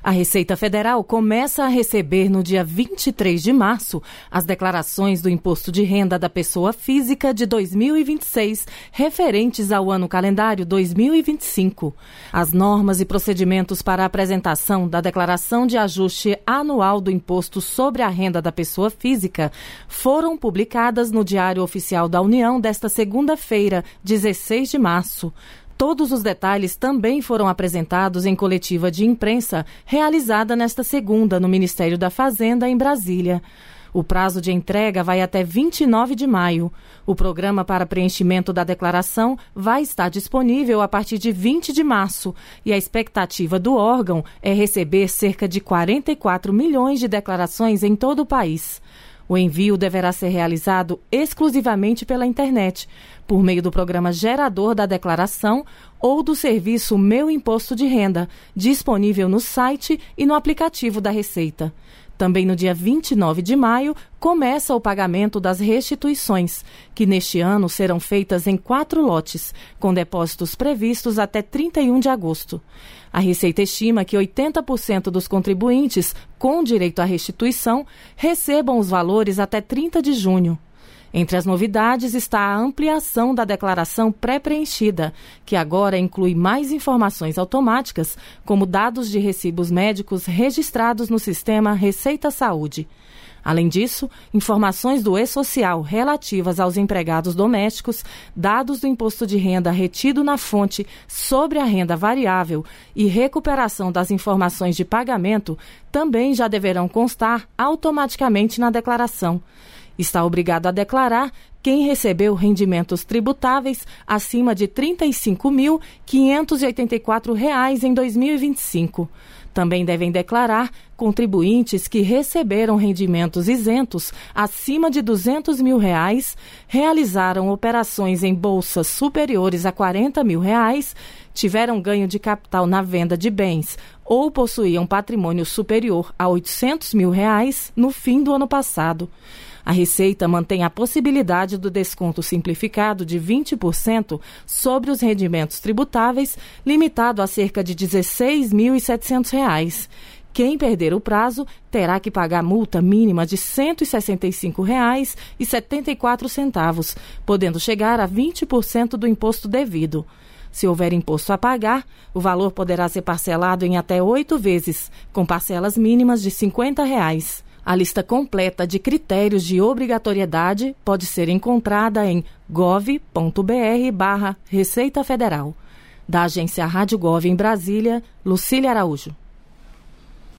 A Receita Federal começa a receber no dia 23 de março as declarações do Imposto de Renda da Pessoa Física de 2026, referentes ao ano calendário 2025. As normas e procedimentos para a apresentação da Declaração de Ajuste Anual do Imposto sobre a Renda da Pessoa Física foram publicadas no Diário Oficial da União desta segunda-feira, 16 de março. Todos os detalhes também foram apresentados em coletiva de imprensa realizada nesta segunda no Ministério da Fazenda, em Brasília. O prazo de entrega vai até 29 de maio. O programa para preenchimento da declaração vai estar disponível a partir de 20 de março e a expectativa do órgão é receber cerca de 44 milhões de declarações em todo o país. O envio deverá ser realizado exclusivamente pela internet, por meio do programa gerador da declaração ou do serviço Meu Imposto de Renda, disponível no site e no aplicativo da Receita. Também no dia 29 de maio, começa o pagamento das restituições, que neste ano serão feitas em 4 lotes, com depósitos previstos até 31 de agosto. A Receita estima que 80% dos contribuintes com direito à restituição recebam os valores até 30 de junho. Entre as novidades está a ampliação da declaração pré-preenchida, que agora inclui mais informações automáticas, como dados de recibos médicos registrados no sistema Receita Saúde. Além disso, informações do E-Social relativas aos empregados domésticos, dados do imposto de renda retido na fonte sobre a renda variável e recuperação das informações de pagamento também já deverão constar automaticamente na declaração. Está obrigado a declarar quem recebeu rendimentos tributáveis acima de R$ 35.584 em 2025. Também devem declarar contribuintes que receberam rendimentos isentos acima de R$ 200 mil, realizaram operações em bolsas superiores a R$ 40 mil, tiveram ganho de capital na venda de bens ou possuíam patrimônio superior a R$ 800 mil no fim do ano passado. A Receita mantém a possibilidade do desconto simplificado de 20% sobre os rendimentos tributáveis, limitado a cerca de R$ 16.700. Quem perder o prazo terá que pagar multa mínima de R$ 165,74, podendo chegar a 20% do imposto devido. Se houver imposto a pagar, o valor poderá ser parcelado em até 8 vezes, com parcelas mínimas de R$ 50. A lista completa de critérios de obrigatoriedade pode ser encontrada em gov.br/Receita Federal. Da agência Rádio Gov em Brasília, Lucília Araújo.